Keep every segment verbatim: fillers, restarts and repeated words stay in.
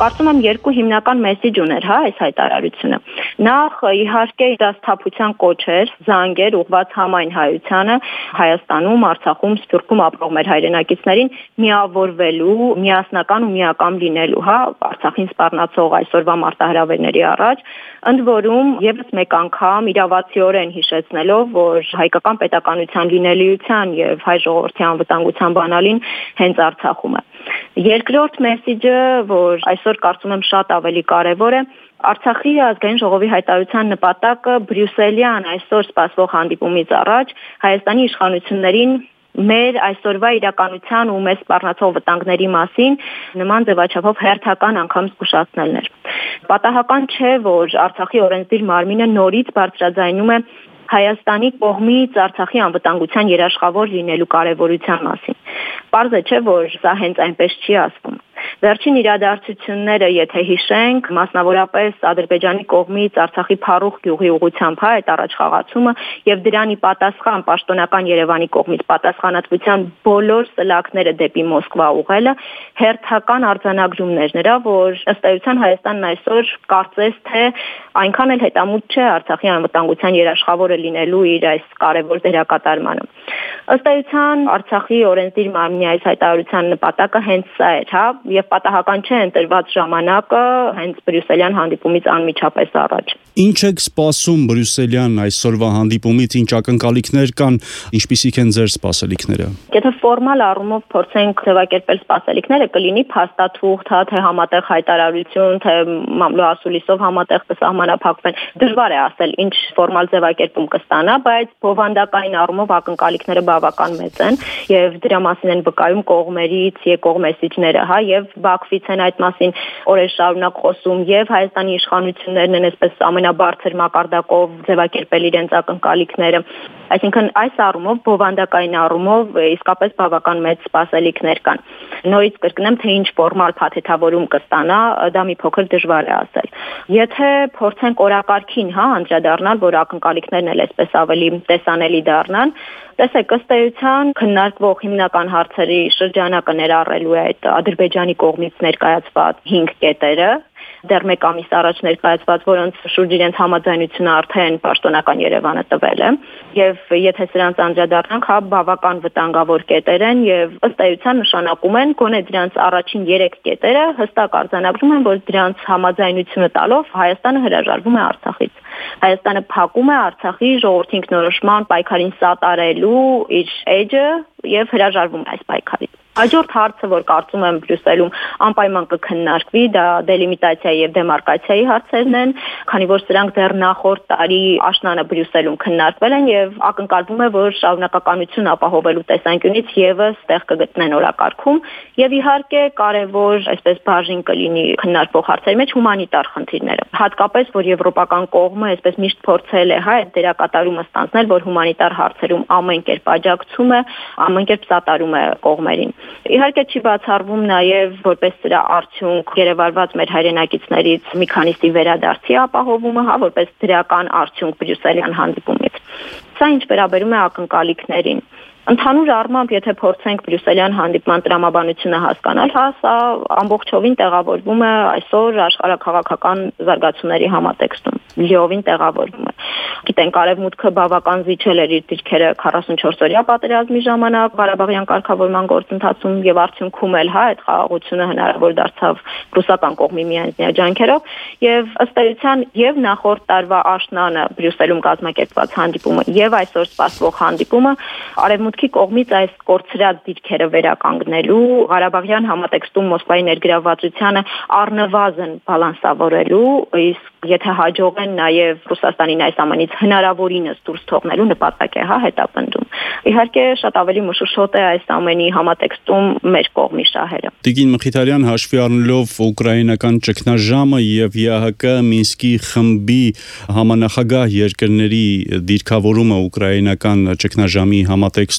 Կարծում եմ երկու հիմնական մեսեջ ուներ, հա, այս հայտարարությունը։ Նախ իհարկե դա սթափության կոչ էր, զանգ էր ուղղված համայն հայությանը, Հայաստանում, Արցախում, Սփյուռքում ապրող մեր հայրենակիցներին միավորվելու, միասնական ու միակամ լինելու, հա, Արցախին սպառնացող այսօրվա մարտահրավերների առաջ, ընդ որում եւս մեկ անգամ իրավացիորեն հիշեցնելով, որ հայկական պետականության լինելիության եւ հայ ժողովրդի անվտանգության բանալին հենց Արցախում է։ Երկրորդ մեսեջը, որ այսօր կարծում եմ շատ ավելի կարևոր է, Արցախի ազգային ժողովի հայտարարության նպատակը Բրյուսելյան այսօր սպասվող հանդիպումից առաջ Հայաստանի իշխանություններին մեր այսօրվա իրականության ու մեզ սպառնացող վտանգների մասին նման ձևաչափով հերթական անգամ զգուշացնելն էր։ Պատահական չէ, որ Արցախի օրենսդիր մարմինը նորից բարձրաձայնում է Հայաստանի կողմից Արցախի անվտանգության երաշխավոր լինելու կարևորության մասին։ Պարզ է, չէ, որ սա հենց այնպես չի ասվում։ Վերջին իրադարձությունները, եթե հիշենք, մասնավորապես Ադրբեջանի կողմից Արցախի Փարուխ գյուղի ուղղությամբ հա այդ առաջխաղացումը եւ դրանի պատասխան պաշտոնական Երևանի կողմից պատասխանատվության բոլոր սլաքները դեպի Մոսկվա ուղղելը հերթական արձանագրումներ նրա, որ ըստ էության Հայաստանն այսօր կարծես թե այնքան էլ հետամուտ չէ Արցախի անվտանգության երաշխավորը լինելու իր այս կարևոր դերակատարմանը։ Ըստ էության Արցախի օրենսդիր մարմնի այս հայտարարության նպատակը հենց սա էր, հա, եւ պատահական չէ ընտրված ժամանակը հենց Բրյուսելյան հանդիպումից անմիջապես առաջ։ Ինչ եք սպասում Բրյուսելյան այսօրվա հանդիպումից, ինչ ակնկալիքներ կան, ինչպիսիք են ձեր սպասելիքները։ Եթե ֆորմալ առումով փորձենք ձևակերպել սպասելիքները, կլինի փաստաթուղթ, հա, թե համատեղ հայտարարություն, թե մամլո ասուլիսով համատեղ կսահմանափակվեն։ Դժվար է ասել ինչ ֆորմալ ձևակերպում կստանա, բայց բովանդակային առումով ակնկալիքները բավական մեծ են եւ դրա մասին են վկայում կողմերից եկող մեսեջները, հա, եւ Բաքվից են այդ մասին օրեր շարունակ խոսում եւ Հայաստանի իշխանություններն են այսպես ամենաբարձր մակարդակով ձևակերպել իրենց ակնկալիքները։ Այսինքն այս առումով բովանդակային առումով իսկապես բավական մեծ սպասելիքներ կան։ Նորից կրկնեմ, թե ինչ ֆորմալ փաթեթավորում կստանա, դա մի փոքր դժվար է ասել։ Եթե փորձենք օրակարգին, հա, անդրադառնալ, որ ակնկալիքներն էլ այսպես ավելի տեսանելի դառնան, տեսեք, ըստ էության քննարկվող հիմնական հարցերի շրջանակը ներառելու է այդ Ադրբեջանի կողմից ներկայացված հինգ կետերը, դեռ մեկ ամիս առաջ ներկայացված, որոնց շուրջ իրենց համաձայնությունը արդեն պաշտոնական Երևանը տվել է, եւ եթե սրանց անդրադառնանք, հա, բավական վտանգավոր կետեր են եւ ըստ էության նշանակում են, գոնե դրանց առաջին երեք կետերը հստակ արձանագրում են, որ դրանց համաձայնությունը տալով Հայաստանը հրաժարվում է Արցախից։ Հայաստանը փակում է Արցախի ժողովրդի ինքնորոշման պայքարին սատարելու իր էջը եւ հրաժարվում է այս պայքարից։ Հաջորդ հարցը, որ կարծում եմ Բրյուսելում անպայման կքննարկվի, դա դելիմիտացիայի եւ դեմարկացիայի հարցերն են, քանի որ սրանք դեռ նախորդ տարի աշնանը Բրյուսելում քննարկվել են եւ ակնկալվում է, որ շարունակականություն ապահովելու տեսանկյունից եւս տեղ կգտնեն օրակարգում եւ իհարկե կարեւոր այսպես բաժին կլինի քննարկվող հարցերի մեջ հումանիտար խնդիրները։ Հատկապես, որ եվրոպական կողմը այսպես միշտ փորձել է, հա, այդ դերակատարումը ստանձնել, որ հումանիտար հարցերում ամեն կերպ աջակցում է, ամեն կերպ սատարում է կողմերին։ Իհարկե չի բացառվում նաև որպես սրա արդյունք գերեվարված մեր հայրենակիցներից մի քանիսի վերադարձի ապահովումը, հա, որպես դրական արդյունք Բրյուսելյան հանդիպումից։ Սա ինչ վերաբերում է ակնկալիքներին։ Ընդհանուր առմամբ, եթե փորձենք Բրյուսելյան հանդիպման տրամաբանությունը հասկանալ, հա, սա ամբողջովին տեղավորվում է այսօր աշխարհաքաղաքական զարգացումների համատեքստում, լիովին տեղավորվում է։ Գիտենք, Արևմուտքը բավական զիջել էր իր դիրքերը քառասունչորսօրյա պատերազմի ժամանակ Ղարաբաղյան կարգավորման գործընթացում եւ արդյունքում էլ, հա, այդ խաղաղությունը հնարավոր դարձավ ռուսական կողմի միանձնյա ջանքերով եւ ըստ էության եւ նախորդ տարվա աշնանը Բրյուսելում կազմակերպված հանդիպումը եւ այսօր սպասվող հանդիպումը Արևմուտքի կողմից այս կորցրած դիրքերը վերականգնելու, Ղարաբաղյան համատեքստում Մոսկվայի ներգրավվածությանը առնվազն բալանսավորելու, իսկ եթե հաջողեն նաև Ռուսաստանին այս ամենից հնարավորինս դուրս թողնելու նպատակ է, հա, հետապնդում։ Իհարկե շատ ավելի մշուշոտ է այս ամենի համատեքստում մեր կողմի շահերը։ Տիկին Մխիթարյան, հաշվի առնելով ուկրաինական ճգնաժամը եւ ԵԱՀԿ Մինսկի խմբի համանախագահ երկրների դիրքավորումը ուկրաինական ճգնաժամի համատեքստում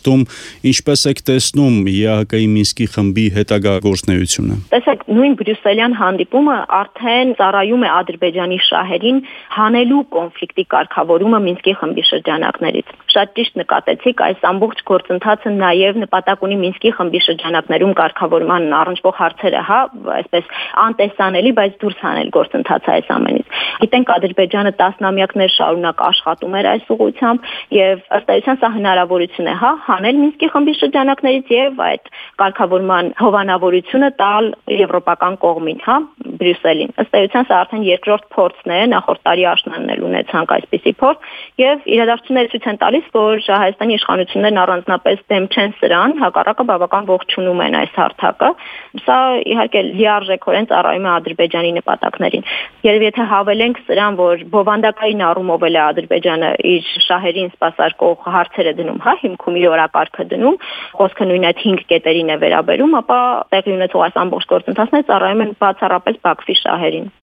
կոնտեքստում ինչպես եք տեսնում ԵԱՀԿ-ի Մինսկի խմբի հետագա գործունեությունը։ Տեսեք, նույն բրյուսելյան հանդիպումը արդեն ծառայում է Ադրբեջանի շահերին հանելու կոնֆլիկտի կարգավորումը Մինսկի խմբի շրջանակներից։ Շատ ճիշտ նկատեցիք, այս ամբողջ գործընթացը նաև նպատակ ունի Մինսկի խմբի շրջանակներում կարգավորման առնչվող հարցերը, հա, այսպես անտեսանելի, բայց դուրս հանել գործընթացը այս ամենից։ Գիտենք, Ադրբեջանը տասնամյակներ շարունակ աշխատում էր այս ուղղությամբ եւ ըստ էության սա հնարավորություն է, հա, հանել Մինսկի խմբի շրջանակներից եւ այդ կարգավորման հովանավորությունը տալ եվրոպական կողմին, հա, Բրյուսելին։ Ըստ էության սա արդեն երկրորդ փորձն է, նախորդ տարի աշնանն էլ ունեցանք այսպիսի փորձ եւ իրադարձությունները ցույց են տալիս, որ Հայաստանի իշխանություններն առանձնապես դեմ չեն սրան, հակառակը բավական ողջունում են այս հարթակը։ Սա իհարկե լիարժեքորեն ծառայում է Ադրբեջանի նպատակներին։ Երբ եթե հավելենք սրան, որ բովանդակային առումով էլ է Ադրբեջանը իր շահերին սպասարկող հարցերը դնում, հա, հիմքում իր օրակարգը դնում, խոսքը նույն այդ հինգ կետերին է վերաբերում, ապա տեղի ունեցող այս ամբողջ գործընթացները ծառայում են բացառապես Բաքվի շահերին։